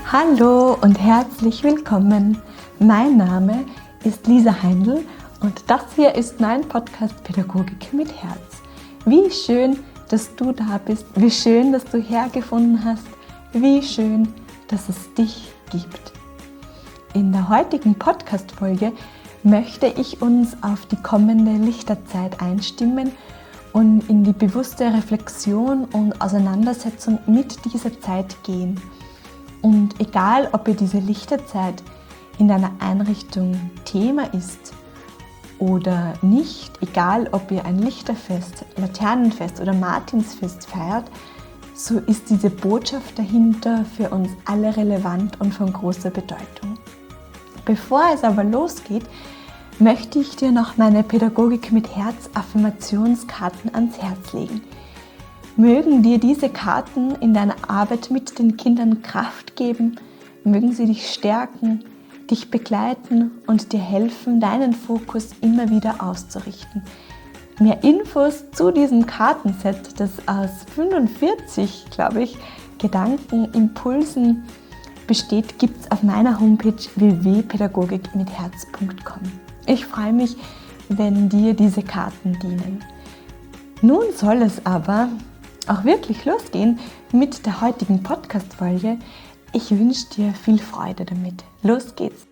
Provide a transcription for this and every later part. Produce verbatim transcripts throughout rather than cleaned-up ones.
Hallo und herzlich willkommen. Mein Name ist Lisa Heindl und das hier ist mein Podcast Pädagogik mit Herz. Wie schön, dass du da bist, wie schön, dass du hergefunden hast, wie schön, dass es dich gibt. In der heutigen Podcast-Folge möchte ich uns auf die kommende Lichterzeit einstimmen und in die bewusste Reflexion und Auseinandersetzung mit dieser Zeit gehen. Und egal, ob ihr diese Lichterzeit in deiner Einrichtung Thema ist oder nicht, egal, ob ihr ein Lichterfest, Laternenfest oder Martinsfest feiert, so ist diese Botschaft dahinter für uns alle relevant und von großer Bedeutung. Bevor es aber losgeht, möchte ich dir noch meine Pädagogik mit Herz Affirmationskarten ans Herz legen. Mögen dir diese Karten in deiner Arbeit mit den Kindern Kraft geben, mögen sie dich stärken, dich begleiten und dir helfen, deinen Fokus immer wieder auszurichten. Mehr Infos zu diesem Kartenset, das aus fünfundvierzig, glaube ich, Gedankenimpulsen besteht, gibt es auf meiner Homepage w w w punkt pädagogik mit herz punkt com. Ich freue mich, wenn dir diese Karten dienen. Nun soll es aber auch wirklich losgehen mit der heutigen Podcast-Folge. Ich wünsche dir viel Freude damit. Los geht's!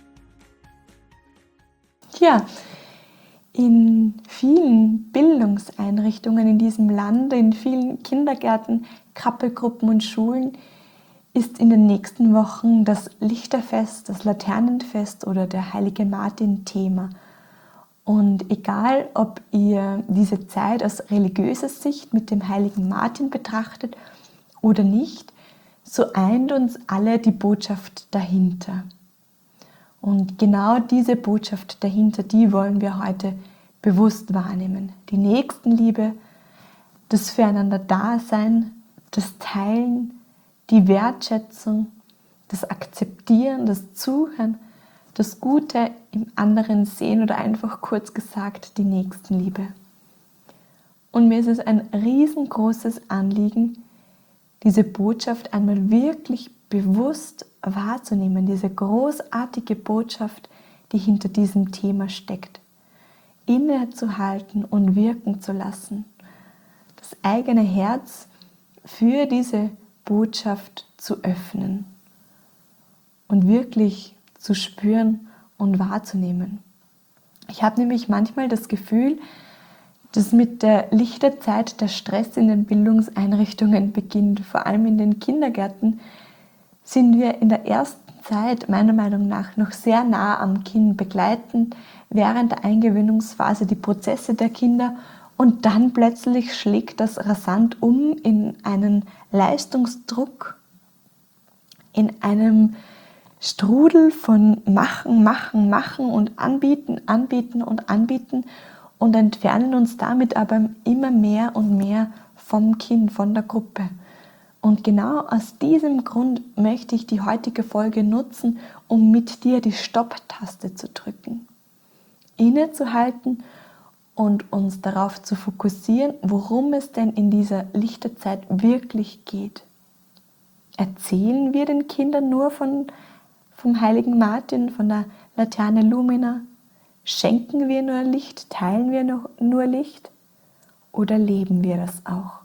Ja, in vielen Bildungseinrichtungen in diesem Land, in vielen Kindergärten, Krabbelgruppen und Schulen ist in den nächsten Wochen das Lichterfest, das Laternenfest oder der Heilige Martin Thema. Und egal, ob ihr diese Zeit aus religiöser Sicht mit dem heiligen Martin betrachtet oder nicht, so eint uns alle die Botschaft dahinter. Und genau diese Botschaft dahinter, die wollen wir heute bewusst wahrnehmen. Die Nächstenliebe, das Füreinander-Dasein, das Teilen, die Wertschätzung, das Akzeptieren, das Zuhören, das Gute im anderen sehen oder einfach kurz gesagt die Nächstenliebe. Und mir ist es ein riesengroßes Anliegen, diese Botschaft einmal wirklich bewusst wahrzunehmen, diese großartige Botschaft, die hinter diesem Thema steckt, innezuhalten und wirken zu lassen, das eigene Herz für diese Botschaft zu öffnen und wirklich zu spüren und wahrzunehmen. Ich habe nämlich manchmal das Gefühl, dass mit der Lichterzeit der Stress in den Bildungseinrichtungen beginnt. Vor allem in den Kindergärten sind wir in der ersten Zeit meiner Meinung nach noch sehr nah am Kind, begleiten während der Eingewöhnungsphase die Prozesse der Kinder und dann plötzlich schlägt das rasant um in einen Leistungsdruck, in einem Strudel von machen, machen, machen und anbieten, anbieten und anbieten und entfernen uns damit aber immer mehr und mehr vom Kind, von der Gruppe. Und genau aus diesem Grund möchte ich die heutige Folge nutzen, um mit dir die Stopp-Taste zu drücken, innezuhalten und uns darauf zu fokussieren, worum es denn in dieser Lichterzeit wirklich geht. Erzählen wir den Kindern nur von vom heiligen Martin, von der Laterne Lumina? Schenken wir nur Licht? Teilen wir nur Licht? Oder leben wir das auch?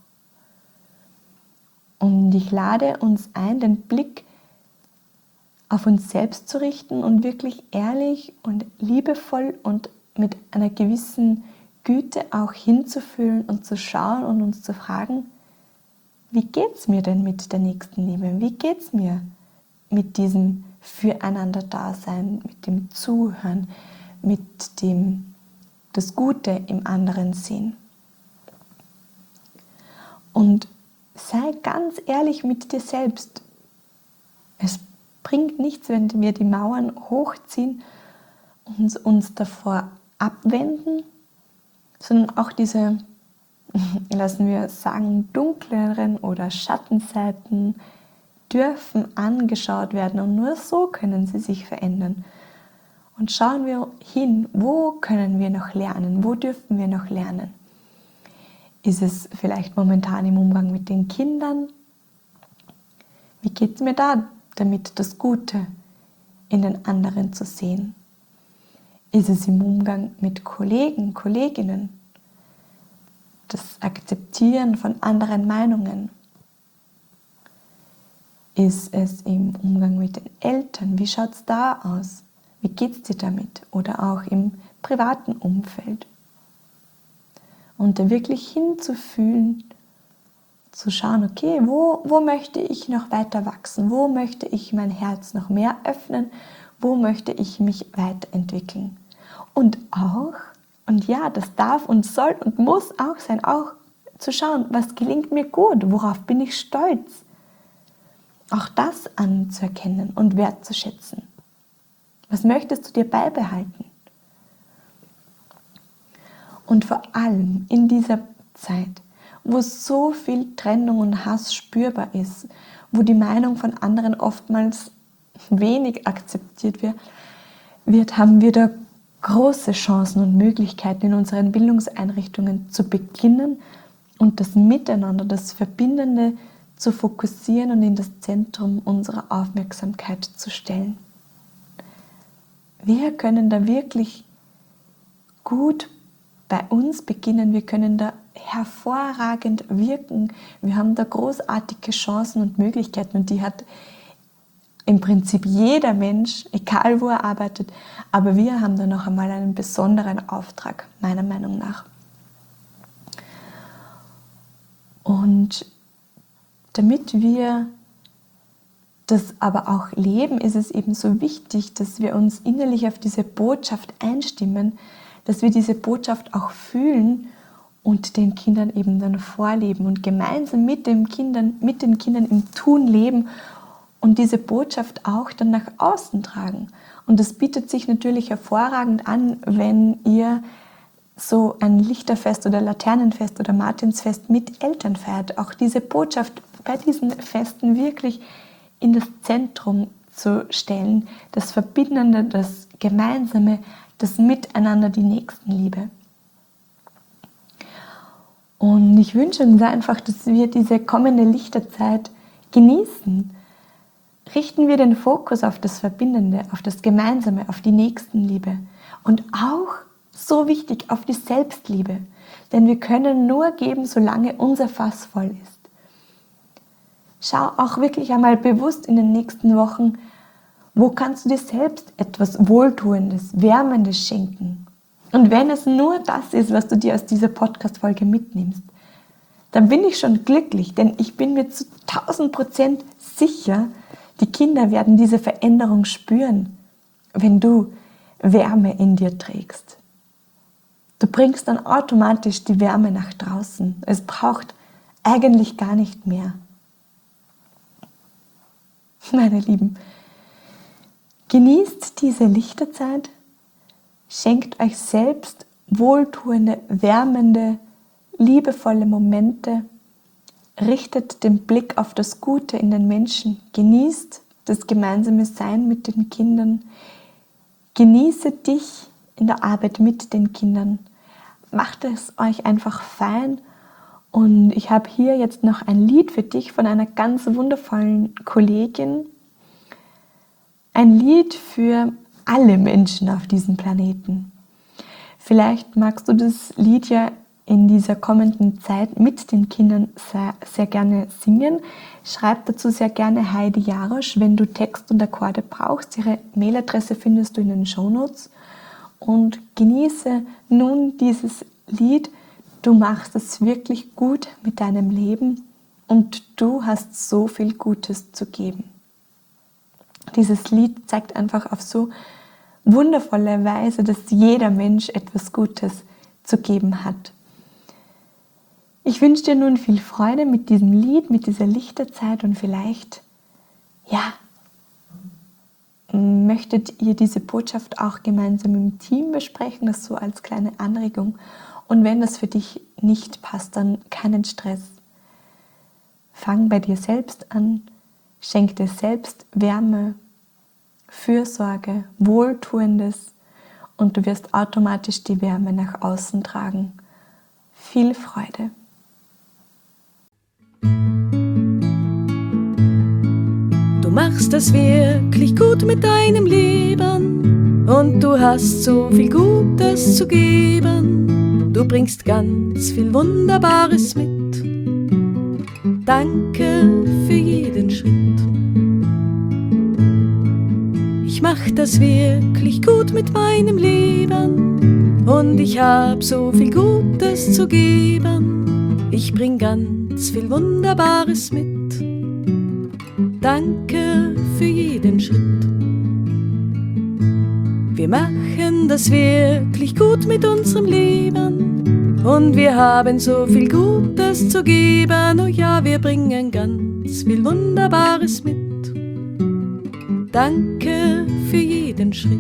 Und ich lade uns ein, den Blick auf uns selbst zu richten und wirklich ehrlich und liebevoll und mit einer gewissen Güte auch hinzufühlen und zu schauen und uns zu fragen, wie geht es mir denn mit der Nächstenliebe? Wie geht es mir mit diesem Füreinander-Dasein, mit dem Zuhören, mit dem das Gute im anderen sehen? Und sei ganz ehrlich mit dir selbst. Es bringt nichts, wenn wir die Mauern hochziehen und uns davor abwenden, sondern auch diese, lassen wir sagen, dunkleren oder Schattenseiten dürfen angeschaut werden und nur so können sie sich verändern. Und schauen wir hin, wo können wir noch lernen, wo dürfen wir noch lernen? Ist es vielleicht momentan im Umgang mit den Kindern? Wie geht es mir da damit, das Gute in den anderen zu sehen? Ist es im Umgang mit Kollegen, Kolleginnen? Das Akzeptieren von anderen Meinungen? Ist es im Umgang mit den Eltern? Wie schaut es da aus? Wie geht es dir damit? Oder auch im privaten Umfeld? Und da wirklich hinzufühlen, zu schauen, okay, wo, wo möchte ich noch weiter wachsen? Wo möchte ich mein Herz noch mehr öffnen? Wo möchte ich mich weiterentwickeln? Und auch, und ja, das darf und soll und muss auch sein, auch zu schauen, was gelingt mir gut? Worauf bin ich stolz? Auch das anzuerkennen und wertzuschätzen. Was möchtest du dir beibehalten? Und vor allem in dieser Zeit, wo so viel Trennung und Hass spürbar ist, wo die Meinung von anderen oftmals wenig akzeptiert wird, wird haben wir da große Chancen und Möglichkeiten in unseren Bildungseinrichtungen zu beginnen und das Miteinander, das Verbindende zu fokussieren und in das Zentrum unserer Aufmerksamkeit zu stellen. Wir können da wirklich gut bei uns beginnen, wir können da hervorragend wirken, wir haben da großartige Chancen und Möglichkeiten und die hat im Prinzip jeder Mensch, egal wo er arbeitet, aber wir haben da noch einmal einen besonderen Auftrag, meiner Meinung nach. Und damit wir das aber auch leben, ist es eben so wichtig, dass wir uns innerlich auf diese Botschaft einstimmen, dass wir diese Botschaft auch fühlen und den Kindern eben dann vorleben und gemeinsam mit den Kindern, mit den Kindern im Tun leben und diese Botschaft auch dann nach außen tragen. Und das bietet sich natürlich hervorragend an, wenn ihr so ein Lichterfest oder Laternenfest oder Martinsfest mit Eltern feiert. Auch diese Botschaft bei diesen Festen wirklich in das Zentrum zu stellen, das Verbindende, das Gemeinsame, das Miteinander, die Nächstenliebe. Und ich wünsche uns einfach, dass wir diese kommende Lichterzeit genießen. Richten wir den Fokus auf das Verbindende, auf das Gemeinsame, auf die Nächstenliebe und auch, so wichtig, auf die Selbstliebe. Denn wir können nur geben, solange unser Fass voll ist. Schau auch wirklich einmal bewusst in den nächsten Wochen, wo kannst du dir selbst etwas Wohltuendes, Wärmendes schenken. Und wenn es nur das ist, was du dir aus dieser Podcast-Folge mitnimmst, dann bin ich schon glücklich, denn ich bin mir zu tausend Prozent sicher, die Kinder werden diese Veränderung spüren, wenn du Wärme in dir trägst. Du bringst dann automatisch die Wärme nach draußen. Es braucht eigentlich gar nicht mehr. Meine Lieben, genießt diese Lichterzeit, schenkt euch selbst wohltuende, wärmende, liebevolle Momente, richtet den Blick auf das Gute in den Menschen, genießt das gemeinsame Sein mit den Kindern, genieße dich in der Arbeit mit den Kindern, macht es euch einfach fein. Und ich habe hier jetzt noch ein Lied für dich von einer ganz wundervollen Kollegin. Ein Lied für alle Menschen auf diesem Planeten. Vielleicht magst du das Lied ja in dieser kommenden Zeit mit den Kindern sehr, sehr gerne singen. Schreib dazu sehr gerne Heidi Jarosch, wenn du Text und Akkorde brauchst. Ihre Mailadresse findest du in den Shownotes. Und genieße nun dieses Lied. Du machst es wirklich gut mit deinem Leben und du hast so viel Gutes zu geben. Dieses Lied zeigt einfach auf so wundervolle Weise, dass jeder Mensch etwas Gutes zu geben hat. Ich wünsche dir nun viel Freude mit diesem Lied, mit dieser Lichterzeit und vielleicht, ja, möchtet ihr diese Botschaft auch gemeinsam im Team besprechen, das so als kleine Anregung. Und wenn das für dich nicht passt, dann keinen Stress. Fang bei dir selbst an, schenk dir selbst Wärme, Fürsorge, Wohltuendes und du wirst automatisch die Wärme nach außen tragen. Viel Freude! Du Du machst es wirklich gut mit deinem Leben und du hast so viel Gutes zu geben. Du bringst ganz viel Wunderbares mit. Danke für jeden Schritt. Ich mach das wirklich gut mit meinem Leben und ich hab so viel Gutes zu geben. Ich bring ganz viel Wunderbares mit. Danke für jeden Schritt. Wir machen das wirklich gut mit unserem Leben und wir haben so viel Gutes zu geben. Oh ja, wir bringen ganz viel Wunderbares mit. Danke für jeden Schritt.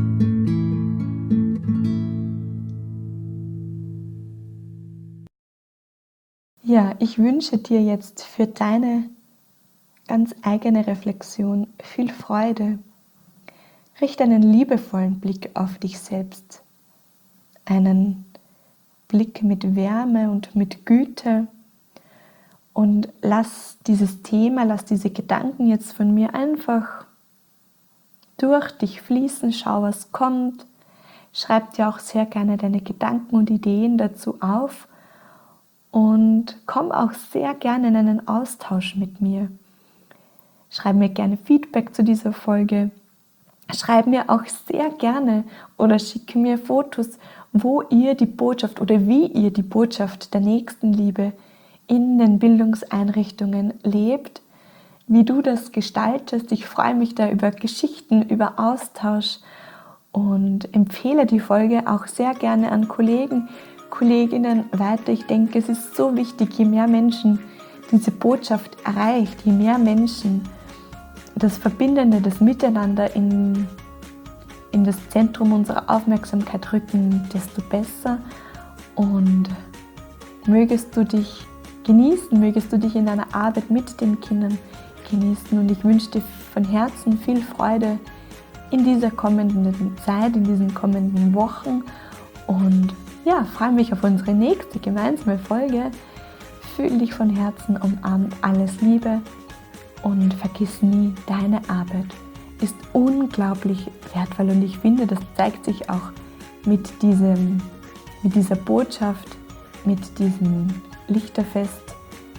Ja, ich wünsche dir jetzt für deine ganz eigene Reflexion viel Freude. Richte einen liebevollen Blick auf dich selbst. Einen Blick mit Wärme und mit Güte. Und lass dieses Thema, lass diese Gedanken jetzt von mir einfach durch dich fließen. Schau, was kommt. Schreib dir auch sehr gerne deine Gedanken und Ideen dazu auf. Und komm auch sehr gerne in einen Austausch mit mir. Schreib mir gerne Feedback zu dieser Folge. Schreib mir auch sehr gerne oder schicke mir Fotos, wo ihr die Botschaft oder wie ihr die Botschaft der Nächstenliebe in den Bildungseinrichtungen lebt, wie du das gestaltest. Ich freue mich da über Geschichten, über Austausch und empfehle die Folge auch sehr gerne an Kollegen, Kolleginnen weiter. Ich denke, es ist so wichtig, je mehr Menschen diese Botschaft erreicht, je mehr Menschen das Verbindende, das Miteinander in, in das Zentrum unserer Aufmerksamkeit rücken, desto besser. Und mögest du dich genießen, mögest du dich in deiner Arbeit mit den Kindern genießen. Und ich wünsche dir von Herzen viel Freude in dieser kommenden Zeit, in diesen kommenden Wochen. Und ja, freue mich auf unsere nächste gemeinsame Folge. Fühl dich von Herzen umarmt, alles Liebe. Und vergiss nie, deine Arbeit ist unglaublich wertvoll. Und ich finde, das zeigt sich auch mit, diesem, mit dieser Botschaft, mit diesem Lichterfest,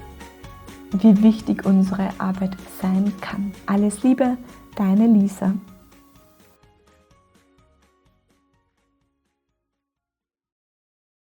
wie wichtig unsere Arbeit sein kann. Alles Liebe, deine Lisa.